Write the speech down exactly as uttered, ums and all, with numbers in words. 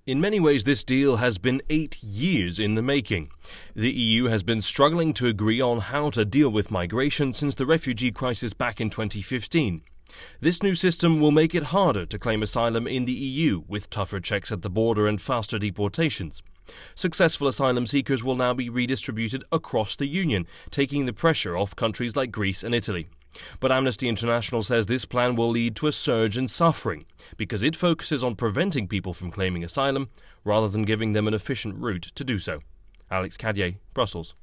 In many ways, this deal has been eight years in the making. The E U has been struggling to agree on how to deal with migration since the refugee crisis back in twenty fifteen. This new system will make it harder to claim asylum in the E U, with tougher checks at the border and faster deportations. Successful asylum seekers will now be redistributed across the Union, taking the pressure off countries like Greece and Italy. But Amnesty International says this plan will lead to a surge in suffering, because it focuses on preventing people from claiming asylum rather than giving them an efficient route to do so. Alex Cadier, Brussels.